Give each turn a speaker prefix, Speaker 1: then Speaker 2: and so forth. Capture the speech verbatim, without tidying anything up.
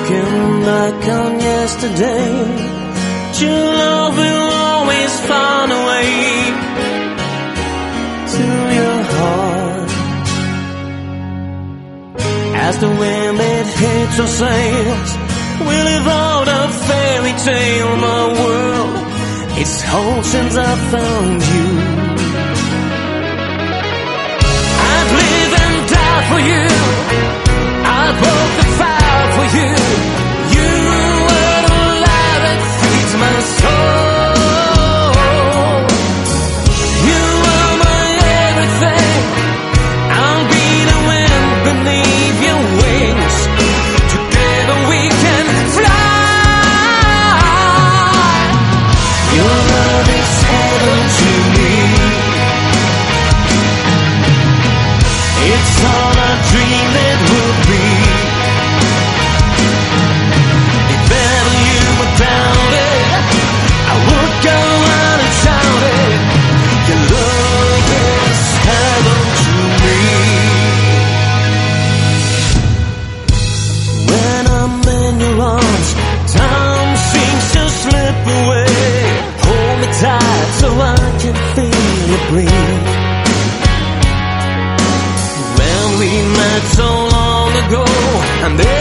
Speaker 1: Looking back on yesterday, true love will always find a way to your heart. As the wind it hits our sails, we live out a fairy tale. My world, it's whole since I found you. I'd live and die for you. I broke the fire for you. You were the light that feeds my soul. You were my everything. I'll be the wind beneath your wings. Together we can fly. Your love is heaven to me. It's all a dream that will be. If ever you were doubted, I would go out and shout it. Your love is heaven to me. When I'm in your arms, time seems to slip away. Hold me tight so I can feel you breathe. We met so long ago, and